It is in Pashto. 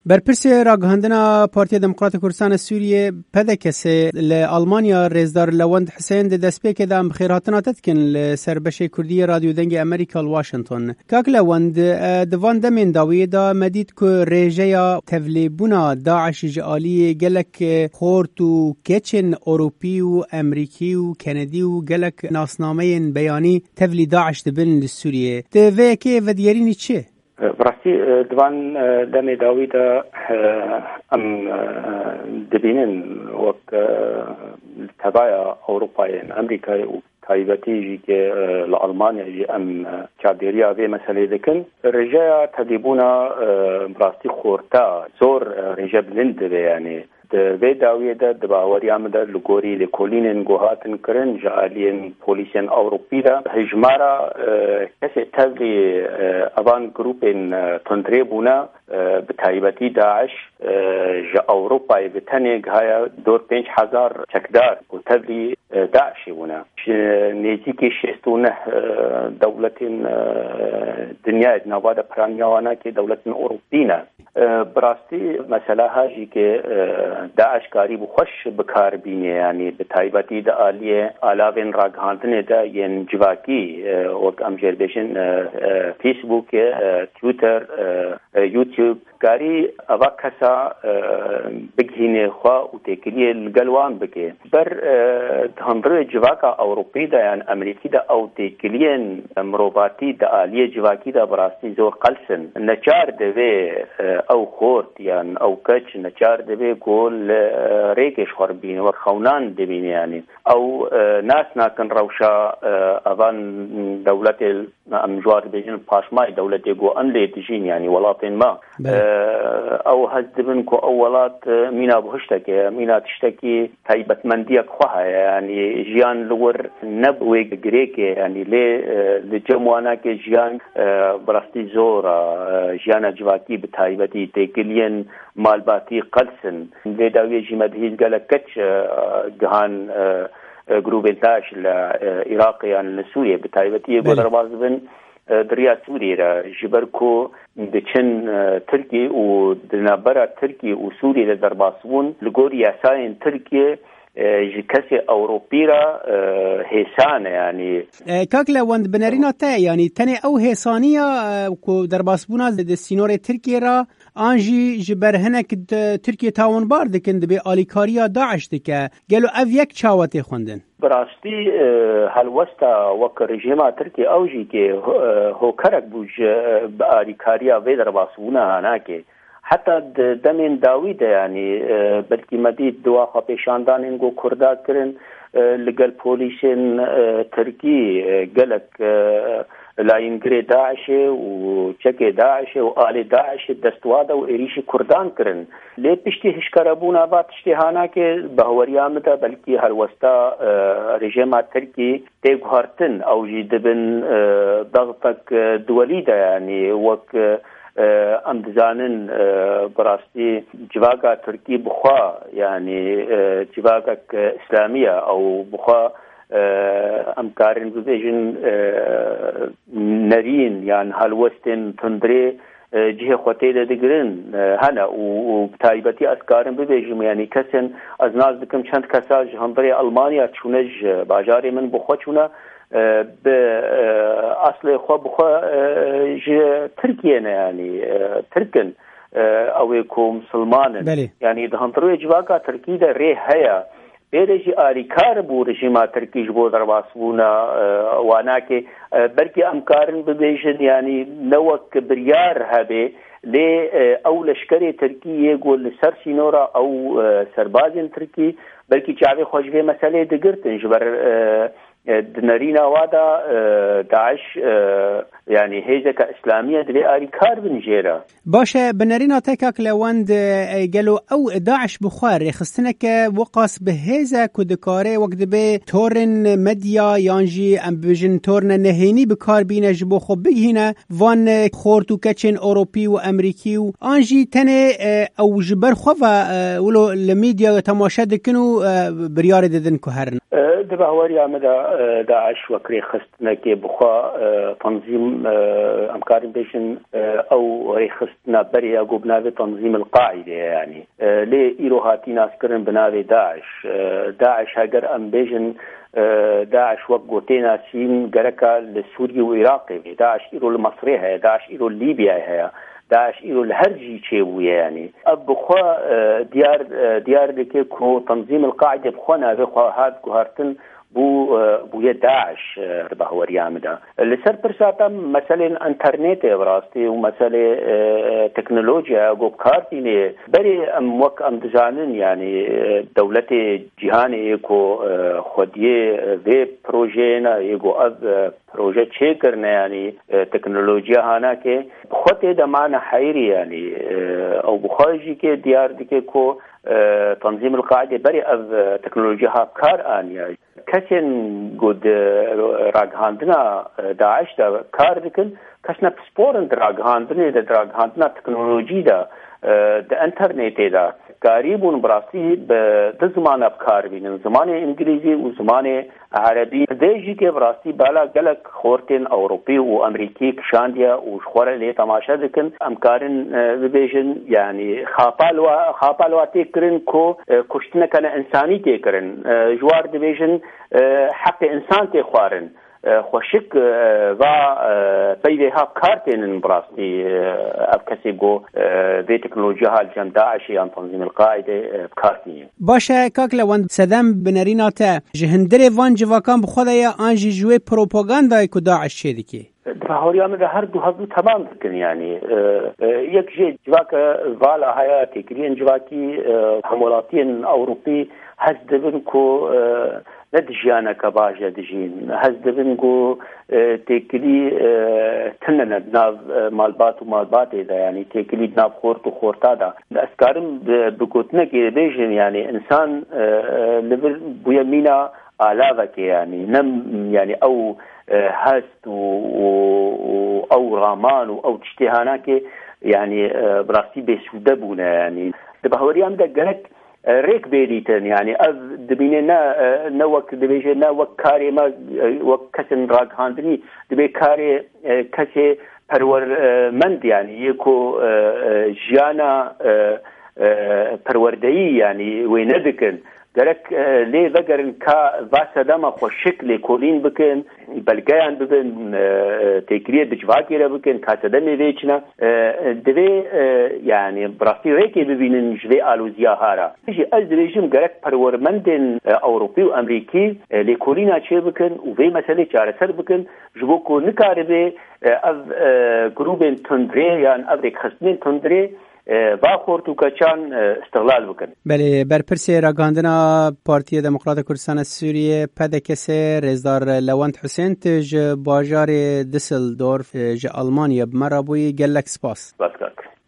برپرسی راگهاندنا پارتی دموکرات کردستان سوریه پدکس لآلمانیا رزدار لوند حسین دسپیک دام بخیراتنا تتکن لسربش کردی رادیو دنگ امریکا واشنطن کاک لوند دوان دمین داوی دا مدید که ریجه تفلیبونا داعش جالی گلک خورت و کچن اوروپی و امریکی و کندی و گلک ناسنامه بیانی تفلی داعش دبن لسوریه دوی که ودیارینی چه؟ براستی دوان دم داویدا ام دبینن وقت تبايا أوروبا أمريكا تايبتي جي لألمانيا جي أم كابيريا في مسألة ذكن رجاء تديبونا براستی خورتا زور رجاء بلند يعني د داویه د باوریام د لګوري د کولینن ګوهاتن کرن جالین پولیسن اوروپی دا هجمارا کسه تزلی اوان گروپن تندریبونا بتایبتی داعش جا اوروپای بتنگ های دور 5000 چکدار و تزلی داعشی بونا نزدیک 69 دولت دنیا نوادا پرانیاوانا که دولت اوروپینا براستی مسئله هاجی که داعش کاری بخوش بکار بینه یعنی بتایبتی دا آلیه آلاوین راگهاندنه دا ین جواکی وقت امجر بیشن فیسبوک تویتر یوتیوب کاری اوا کسا بگهینه خواه و تکلیه لگلوان بکه بر هندره جواکا اوروپی دا یعنی امریکی دا او تکلیه مروباتی دا آلیه جواکی دا براستی زور قلسن نچار دوه او خورت یعنی او کچ نچار دوه گول ریکش خوربین و خونان دبین یعنی او ناس ناکن روشا اوان دولت امجوار بیجن پاشمای دولت گو انلی تجین یعنی ولاتین ما او هزدبن کو اولات مینا بهشتکی مینا تشتکی تایبت مندیک خواه یعنی جیان لور نبوی گریکی یعنی لجموانا که جیان براستی زورا جیان جواکی بتایبتی تکلین مالباتی قلسن لداوی جمدهیز گلکتش جهان گروب داعش العراقيان لسوريا بتايبتيه بدربازبن دريا سوريا جبركو دچن تركي و دنابرا تركي و سوريا درباسون لغوريا ساين تركي جكسي أوروبيرا هيسان يعني كاكلا وند بنارينا تا يعني تاني أو هيسانية كو درباسبونا د سينور تركيا را آنجي جبرهنك تركيا تاون بار دكن دبي آليكاريا داعش دكا قالوا أفيك چاواتي خوندن براستی هلوستا وک رژیم ترکی اوجی که هو کرک بوج آلیکاریا و درباسونا هنا که حتی دمین داویده یعنی بلکی مدید دوا خوا پیشاندان انگو کردا کرن لگل پولیسین ترکی گلک لاینگری داعش و چک داعش و آل داعش دستواده و ایریش کردان کرن لی پشتی هشکربونا با تشتیحانا که بهوریام دا بلکی هلوستا رژیم ترکی تیگوهارتن او جیدبن ضغطک دولی دا یعنی وک امدزانن براستی جواگا ترکی بخوا یعنی جواگا اسلامیه او بخوا امکارن ببیجن نرین یعنی هلوستن تندری جهه خوته دگرن هنا و بتایبتی اسکارن ببیجم یعنی کسن از ناز بکم چند کسا جهندری المانیا چونج باجاری من بخوا چونه به اصل خو بخوا ترکیه نه یعنی ترکن او کو مسلمان یعنی دهندروی جواگا ترکی ده ری هيا بیرجی آریکار بو رژیم ترکی جبو درباسبونا وانا که بلکه امکارن ببیشن یعنی نوک بریار هبه لی او لشکر ترکی گول سر سینورا او سربازن ترکی بلکه چاوی خوشبه مسئله دگرتن جبر دنارينا وادا داعش يعني هيزك اسلاميه دلي اريكار بنجيرا باشه بنارينا تكاك لوند قالوا او داعش بخار خستنك وقاس بهيزا كدكاري وقت به تورن مديا يانجي ام بجن تورن نهيني بكار بينا جبو خو بهنا وان خورتو كچن اوروبي و امريكي و انجي تنه او جبر خو ولو الميديا تماشا دكنو بريار ددن كهرن دبهوري عمدا داعش وكري خستنا كي بخوا تنظيم أمكار بيشن أو ريخستنا بريا قبنا بتنظيم القاعدة يعني ليه إيرو هاتي ناس كرن بناوي داعش هاجر أم بيشن داعش وقوتينا سين جركا لسوريا وعراق داعش إيرو المصري داعش إيرو ليبيا هي داعش إيرو الهرجي تشيبويا يعني أبخوا ديار لكي كو تنظيم القاعدة بخونا بخوا هاد كهارتن بو داعش ربهوري عمدا اللي سر برساتا مثلا انترنت براستي ومثلا تكنولوجيا قوب كارتيني بري ام وك ام دزانن يعني دولتي جهاني كو خوديه في بروجينا يقو از بروجه چه کرنا يعني تكنولوجيا هانا के بخوته دمان حيري يعني او بخارجي के ديار دي को تنظيم القاعده بري از تكنولوجيا ها كار ان يعني كشن قد راغاندنا داعش دا كار دكن كشنا سبورن راغاندنا تكنولوجي دا انترنت دا قريبون براسي بزمان افكار بين زمان انجليزي وزمان عربي ديجي كي براسي بالا قالك خورتين اوروبي وامريكي كشانديا وشخوره اللي تماشا دكن امكارن بيجن يعني خاپالوا تكرن كو كشتنا كان انساني تكرن جوار ديفيجن حق انسان تخوارن خوشك و بيدها كارتين براسي ابكسي جو في تكنولوجيا هالجم داعش عن تنظيم القاعده بكارتين باشه كاك لوند سدم بنريناته جهندري وان جواكان بخدايا انجي جوي بروباغاندا كو داعش شديكي هوريا من هر دو هذو تمام كن يعني يك جي جواك فالا حياتي كرين جواكي حمولاتين اوروبي هزدبن كو ندجيانا كباجة دجين هزدبن كو تكلي تننا ناف مالبات ومالبات إذا يعني تكلي ناف خورت وخورتا دا أسكارم بكوتنا كي بيجن يعني إنسان لبر بيمينا آلافك يعني نم يعني أو هست أو رامان أو تشتهاناك يعني براسي بسودبونا يعني دبهوري عم دقلك ريك بيريتن يعني از دبيننا نوك دبيجنا وكاري ما وكسن راغ هاندني دبي كاري كسي پرور مند يعني يكو جيانا پروردهي يعني ويندكن درك ليه ذكرن كا واسدما خو شكل كولين بكن بلغيان بكن تكريه بجواكي بكن كاسدمي ويچنا دوي يعني براسي ريكي ببينن جوي الوزيا هارا يجي ازريجم غرك پرورمندن اوروبي وامريكي لكولينا چه بكن وفي مساله چارسر بكن جوكو نكاربه از جروبن تندري يعني افريك خصنين تندري باخورتو کچان استقلال بکن. بله برپرسی راگاندنا پارتی دموکرات کردستان سوریه پدکسه رزدار لوند حسین تج باجار دسلدورف ج آلمانیا بمرابوی گلک سپاس.